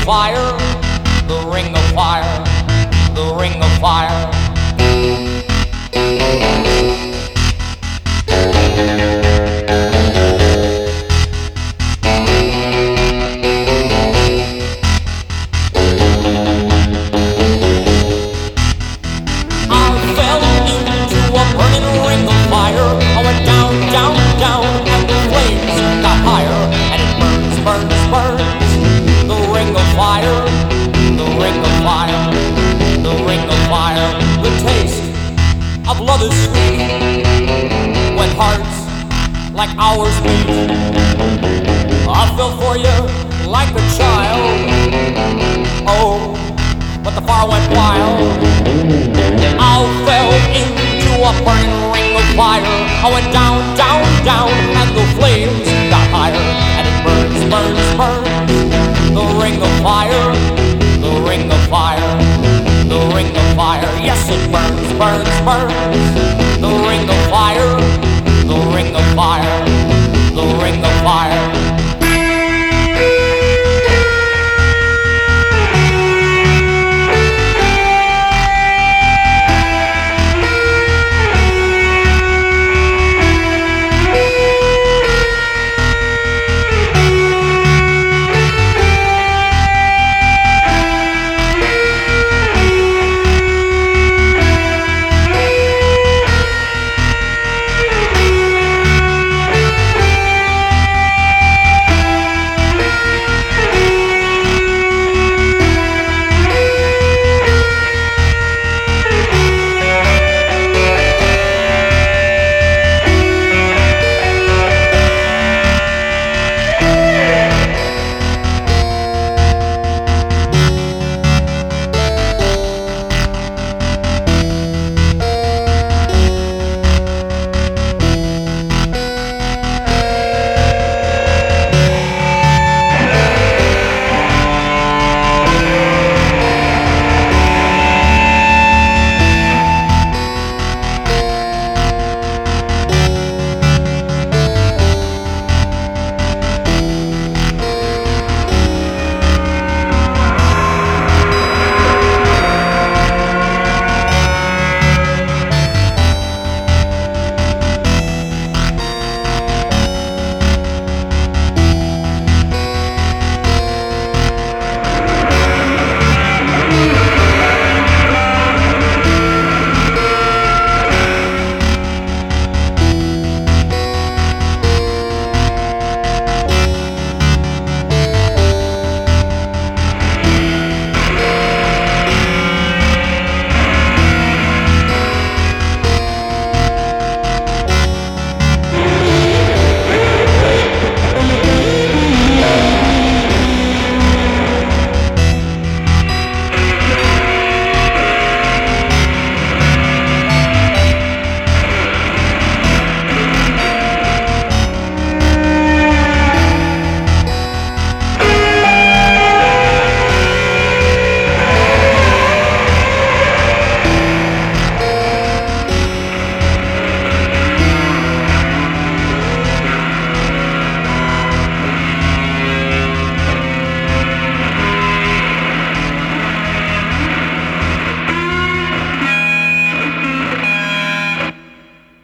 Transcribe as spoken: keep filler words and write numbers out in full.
fire, the ring of fire, the ring of fire. I went down, down, down, and the flames got higher, and it burns, burns, burns. The ring of fire, the ring of fire, the ring of fire. The taste of love is sweet when hearts like ours meet. I fell for you like a child. Oh, but the fire went wild. I fell into a burning ring of fire. I went down, down, down, and the flames got higher, and it burns, burns, burns. The ring of fire, the ring of fire, the ring of fire. Yes, it burns, burns, burns. The ring of